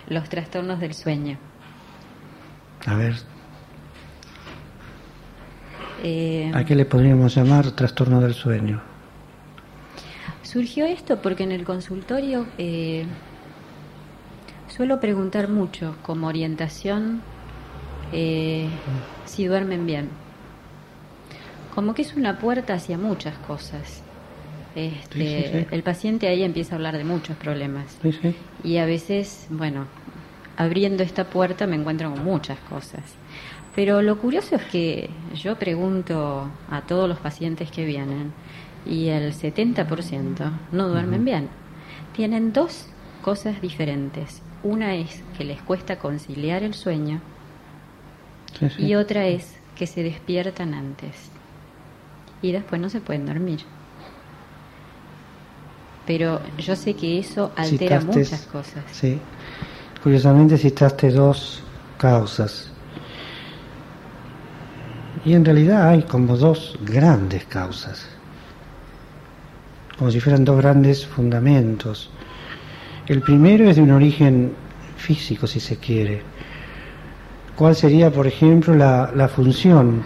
los trastornos del sueño. A ver, ¿a qué le podríamos llamar trastorno del sueño? Surgió esto porque en el consultorio suelo preguntar mucho como orientación si duermen bien. Como que es una puerta hacia muchas cosas. Sí. El paciente ahí empieza a hablar de muchos problemas. Sí. Y a veces, bueno, abriendo esta puerta me encuentro con muchas cosas. Pero lo curioso es que yo pregunto a todos los pacientes que vienen y el 70% no duermen bien. Tienen dos cosas diferentes. Una es que les cuesta conciliar el sueño y otra es que se despiertan antes y después no se pueden dormir. Pero yo sé que eso altera muchas cosas. Sí. Curiosamente citaste dos causas. Y en realidad hay como dos grandes causas. Como si fueran dos grandes fundamentos. El primero es de un origen físico, si se quiere. ¿Cuál sería, por ejemplo, la función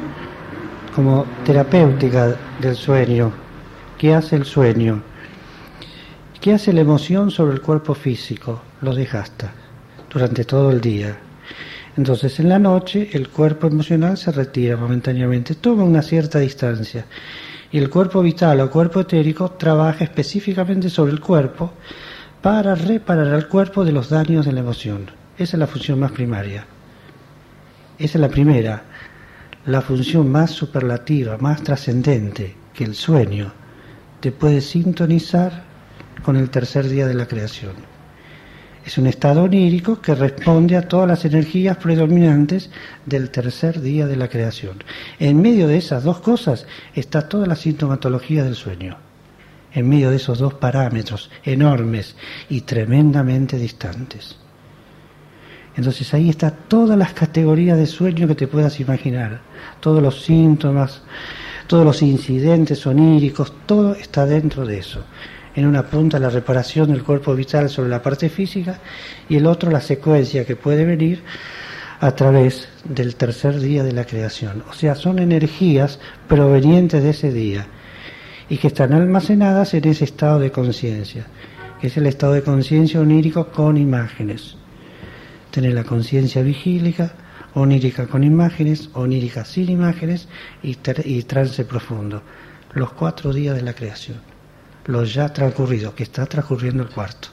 como terapéutica del sueño? ¿Qué hace el sueño? ¿Qué hace la emoción sobre el cuerpo físico? Lo desgasta durante todo el día. Entonces, en la noche, el cuerpo emocional se retira momentáneamente, toma una cierta distancia. Y el cuerpo vital o cuerpo etérico trabaja específicamente sobre el cuerpo para reparar al cuerpo de los daños de la emoción. Esa es la función más primaria. Esa es la primera, la función más superlativa, más trascendente, que el sueño te puede sintonizar con el tercer día de la creación. Es un estado onírico que responde a todas las energías predominantes del tercer día de la creación. En medio de esas dos cosas está toda la sintomatología del sueño. En medio de esos dos parámetros enormes y tremendamente distantes. Entonces ahí está todas las categorías de sueño que te puedas imaginar. Todos los síntomas, todos los incidentes oníricos, todo está dentro de eso. En una punta la reparación del cuerpo vital sobre la parte física y el otro la secuencia que puede venir a través del tercer día de la creación. O sea, son energías provenientes de ese día y que están almacenadas en ese estado de conciencia, que es el estado de conciencia onírico con imágenes. Tener la conciencia vigílica, onírica con imágenes, onírica sin imágenes y trance profundo. Los 4 días de la creación. Los ya transcurridos, que está transcurriendo el cuarto.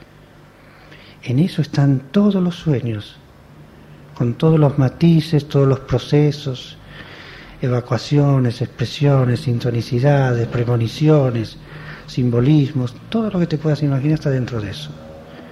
En eso están todos los sueños, con todos los matices, todos los procesos, evacuaciones, expresiones, sintonicidades, premoniciones, simbolismos, todo lo que te puedas imaginar está dentro de eso.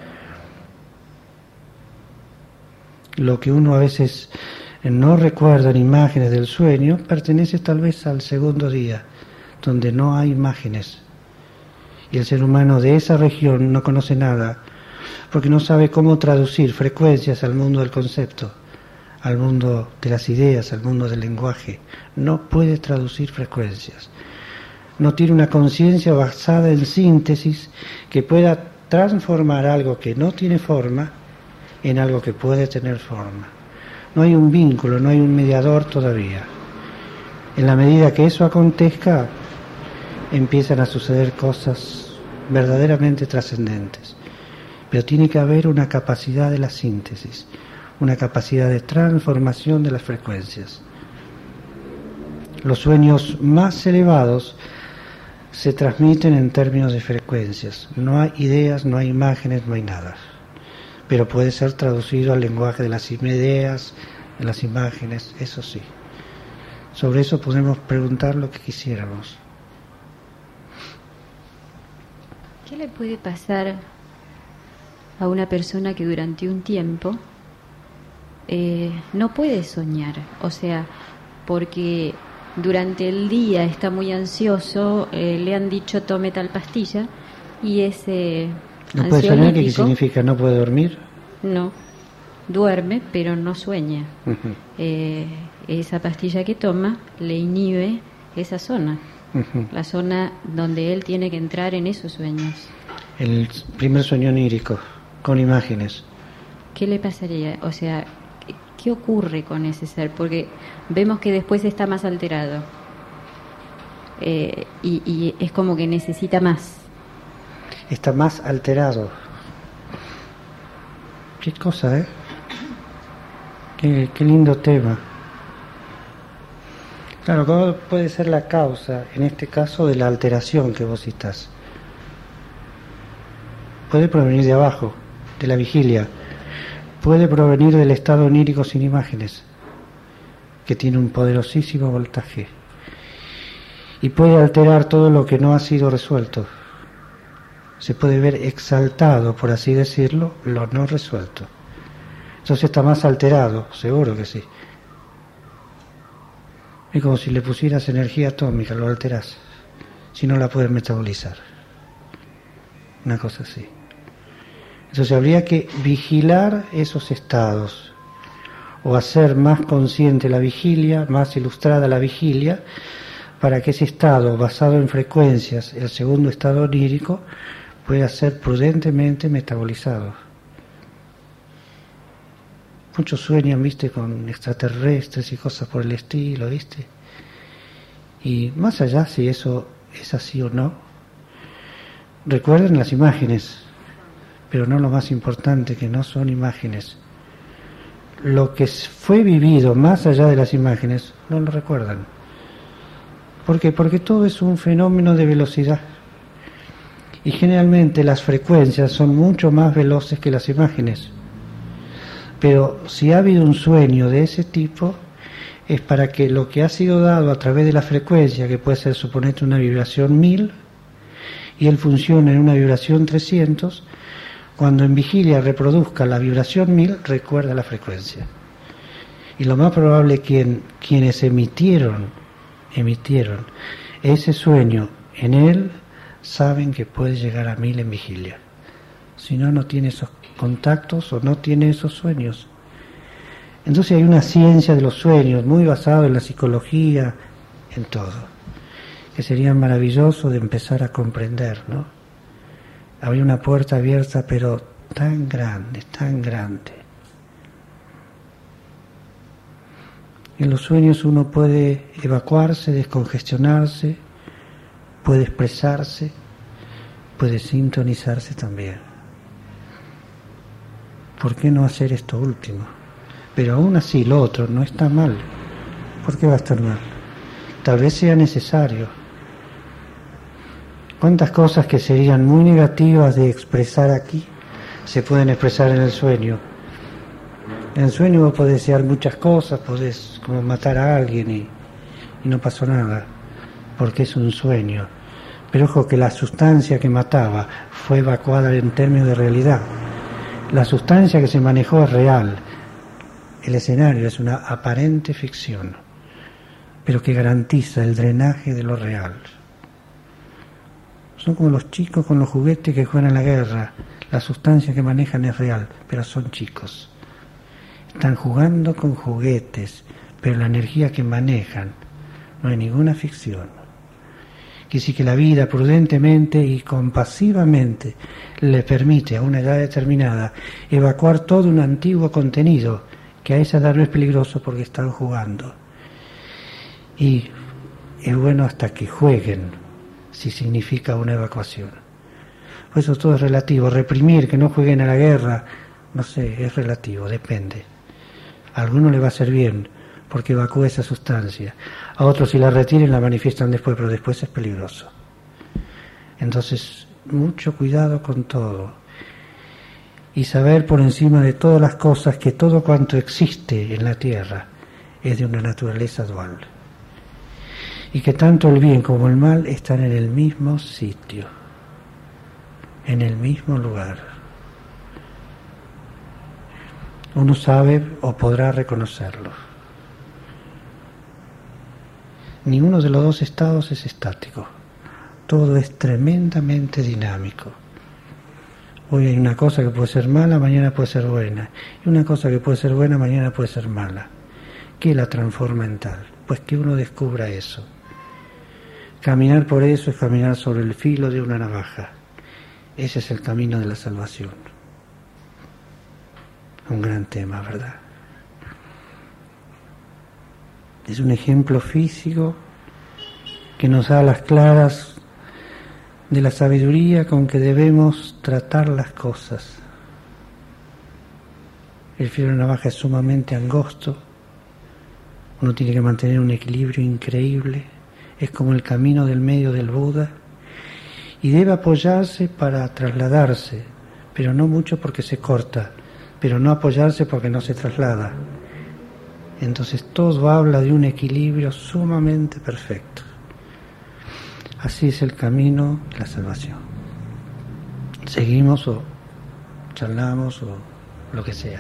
Lo que uno a veces no recuerda en imágenes del sueño pertenece tal vez al segundo día, donde no hay imágenes. Y el ser humano de esa región no conoce nada, porque no sabe cómo traducir frecuencias al mundo del concepto, al mundo de las ideas, al mundo del lenguaje. No puede traducir frecuencias. No tiene una conciencia basada en síntesis que pueda transformar algo que no tiene forma en algo que puede tener forma. No hay un vínculo, no hay un mediador todavía. En la medida que eso acontezca, empiezan a suceder cosas verdaderamente trascendentes. Pero tiene que haber una capacidad de la síntesis, una capacidad de transformación de las frecuencias. Los sueños más elevados se transmiten en términos de frecuencias. No hay ideas, no hay imágenes, no hay nada. Pero puede ser traducido al lenguaje de las ideas, de las imágenes, eso sí. Sobre eso podemos preguntar lo que quisiéramos. ¿Qué le puede pasar a una persona que durante un tiempo no puede soñar? O sea, porque durante el día está muy ansioso, le han dicho tome tal pastilla y ese ¿No puede soñar? ¿Qué significa? ¿No puede dormir? No, duerme pero no sueña. Esa pastilla que toma le inhibe esa zona. La zona donde él tiene que entrar en esos sueños. El primer sueño onírico, con imágenes. ¿qué le pasaría? O sea, ¿qué ocurre con ese ser? Porque vemos que después está más alterado. Y es como que necesita más. Está más alterado. Qué cosa, ¿eh? Qué lindo tema. Claro, ¿cómo puede ser la causa, en este caso, de la alteración que vos citás? Puede provenir de abajo, de la vigilia. Puede provenir del estado onírico sin imágenes, que tiene un poderosísimo voltaje. Y puede alterar todo lo que no ha sido resuelto. Se puede ver exaltado, por así decirlo, lo no resuelto. Entonces está más alterado, seguro que sí. Es como si le pusieras energía atómica, lo alterás. Si no la puedes metabolizar. Una cosa así. Entonces habría que vigilar esos estados, o hacer más consciente la vigilia, más ilustrada la vigilia, para que ese estado, basado en frecuencias, el segundo estado onírico, pueda ser prudentemente metabolizado. Muchos sueñan, viste, con extraterrestres y cosas por el estilo, viste. Y más allá si eso es así o no, recuerden las imágenes, pero no lo más importante, que no son imágenes. Lo que fue vivido más allá de las imágenes, no lo recuerdan. ¿Por qué? Porque todo es un fenómeno de velocidad. Y generalmente las frecuencias son mucho más veloces que las imágenes. Pero si ha habido un sueño de ese tipo, es para que lo que ha sido dado a través de la frecuencia, que puede ser, suponete, una vibración 1000, y él funciona en una vibración 300, cuando en vigilia reproduzca la vibración 1000, recuerda la frecuencia. Y lo más probable quienes emitieron ese sueño en él, saben que puede llegar a 1000 en vigilia. Si no, no tiene esos contactos o no tiene esos sueños. Entonces hay una ciencia de los sueños muy basada en la psicología, en todo, que sería maravilloso de empezar a comprender, ¿no? Habría una puerta abierta, pero tan grande, tan grande. En los sueños uno puede evacuarse, descongestionarse, puede expresarse, puede sintonizarse también. ¿Por qué no hacer esto último? Pero aún así lo otro no está mal. ¿Por qué va a estar mal? Tal vez sea necesario. ¿Cuántas cosas que serían muy negativas de expresar aquí se pueden expresar en el sueño? En el sueño vos podés desear muchas cosas, podés como matar a alguien y no pasó nada, porque es un sueño. Pero ojo que la sustancia que mataba fue evacuada en términos de realidad. La sustancia que se manejó es real. El escenario es una aparente ficción, pero que garantiza el drenaje de lo real. Son como los chicos con los juguetes que juegan en la guerra. La sustancia que manejan es real, pero son chicos. Están jugando con juguetes, pero la energía que manejan no hay ninguna ficción. Que sí que la vida prudentemente y compasivamente le permite a una edad determinada evacuar todo un antiguo contenido que a esa edad no es peligroso porque están jugando. Y es bueno hasta que jueguen, si significa una evacuación. Por eso todo es relativo. Reprimir, que no jueguen a la guerra, no sé, es relativo, depende. A algunos le va a hacer bien, porque evacúa esa sustancia. A otros, si la retiren, la manifiestan después, pero después es peligroso. Entonces, mucho cuidado con todo. Y saber por encima de todas las cosas que todo cuanto existe en la tierra es de una naturaleza dual. Y que tanto el bien como el mal están en el mismo sitio, en el mismo lugar. Uno sabe o podrá reconocerlo. Ninguno de los dos estados es estático. Todo es tremendamente dinámico. Hoy hay una cosa que puede ser mala, mañana puede ser buena. Y una cosa que puede ser buena, mañana puede ser mala. ¿Qué la transforma en tal? Pues que uno descubra eso. Caminar por eso es caminar sobre el filo de una navaja. Ese es el camino de la salvación. un gran tema, ¿verdad? Es un ejemplo físico que nos da las claras de la sabiduría con que debemos tratar las cosas. El filo de la navaja es sumamente angosto, uno tiene que mantener un equilibrio increíble, es como el camino del medio del Buda, y debe apoyarse para trasladarse, pero no mucho porque se corta, pero no apoyarse porque no se traslada. Entonces todo habla de un equilibrio sumamente perfecto. Así es el camino de la salvación. Seguimos o charlamos o lo que sea.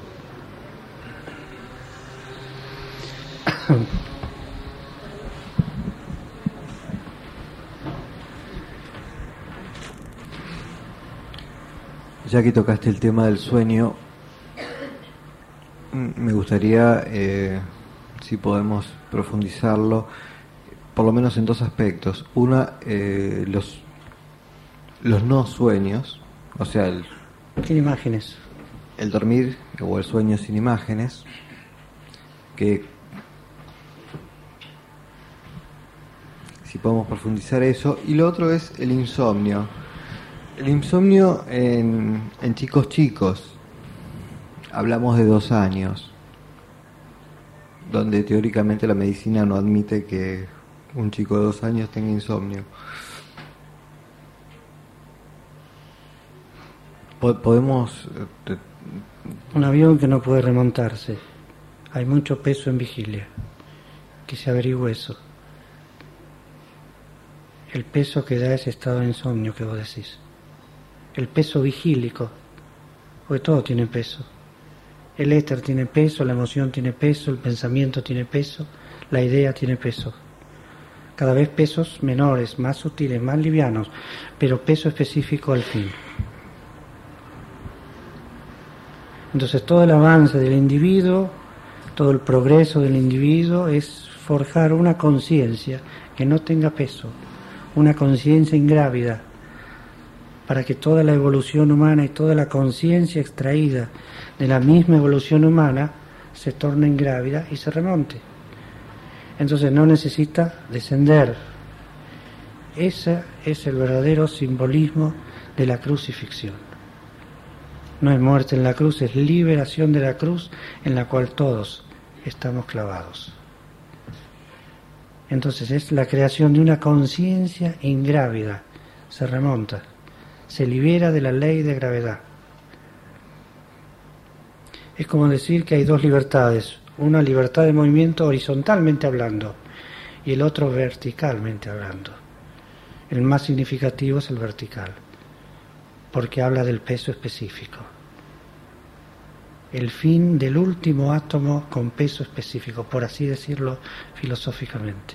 Ya que tocaste el tema del sueño, me gustaría, si podemos profundizarlo, por lo menos en dos aspectos. Una, los no sueños, o sea, Sin imágenes. el dormir o el sueño sin imágenes, que si podemos profundizar eso. Y lo otro es el insomnio. El insomnio en chicos, hablamos de 2 años, donde teóricamente la medicina no admite que un chico de 2 años tenga insomnio. Podemos... Un avión que no puede remontarse. Hay mucho peso en vigilia. Que se averigüe eso. El peso que da ese estado de insomnio que vos decís. El peso vigílico. Porque todo tiene peso. El éter tiene peso, la emoción tiene peso, el pensamiento tiene peso, la idea tiene peso. Cada vez pesos menores, más sutiles, más livianos, pero peso específico al fin. Entonces todo el avance del individuo, todo el progreso del individuo es forjar una conciencia que no tenga peso, una conciencia ingrávida, para que toda la evolución humana y toda la conciencia extraída de la misma evolución humana se torne ingrávida y se remonte. Entonces no necesita descender. Ese es el verdadero simbolismo de la crucifixión. No es muerte en la cruz, es liberación de la cruz en la cual todos estamos clavados. Entonces es la creación de una conciencia ingrávida, se remonta, se libera de la ley de gravedad. Es como decir que hay 2 libertades, una libertad de movimiento horizontalmente hablando y el otro verticalmente hablando. El más significativo es el vertical, porque habla del peso específico. El fin del último átomo con peso específico, por así decirlo filosóficamente.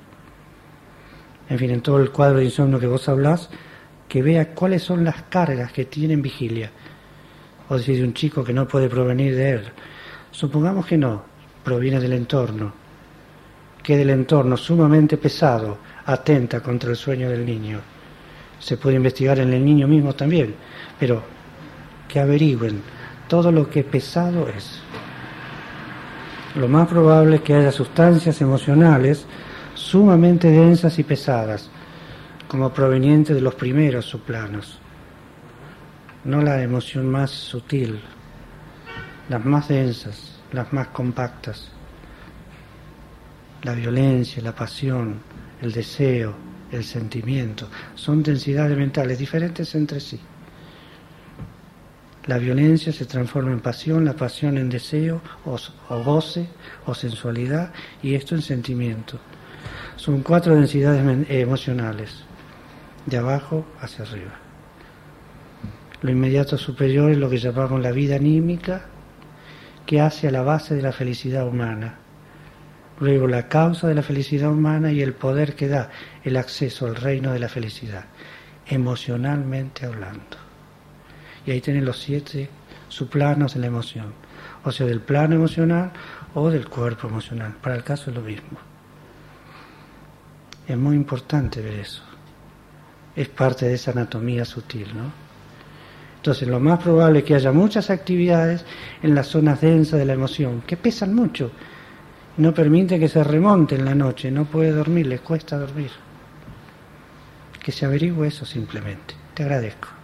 En fin, en todo el cuadro de insomnio que vos hablás, que vea cuáles son las cargas que tiene en vigilia. O decir, de un chico que no puede provenir de él. Supongamos que no, proviene del entorno, que del entorno sumamente pesado atenta contra el sueño del niño. Se puede investigar en el niño mismo también, pero que averigüen todo lo que pesado es. Lo más probable es que haya sustancias emocionales sumamente densas y pesadas, como provenientes de los primeros subplanos, no la emoción más sutil, las más densas, las más compactas, la violencia, la pasión, el deseo, el sentimiento, son densidades mentales diferentes entre sí. La violencia se transforma en pasión, la pasión en deseo o goce o sensualidad y esto en sentimiento. Son 4 densidades emocionales, de abajo hacia arriba. Lo inmediato superior es lo que llamamos la vida anímica, que hace a la base de la felicidad humana. Luego la causa de la felicidad humana y el poder que da el acceso al reino de la felicidad, emocionalmente hablando. Y ahí tienen los 7 subplanos de la emoción, o sea, del plano emocional o del cuerpo emocional. Para el caso es lo mismo. Es muy importante ver eso. Es parte de esa anatomía sutil, ¿no? Entonces, lo más probable es que haya muchas actividades en las zonas densas de la emoción, que pesan mucho, no permite que se remonte en la noche, no puede dormir, les cuesta dormir. Que se averigüe eso simplemente. Te agradezco.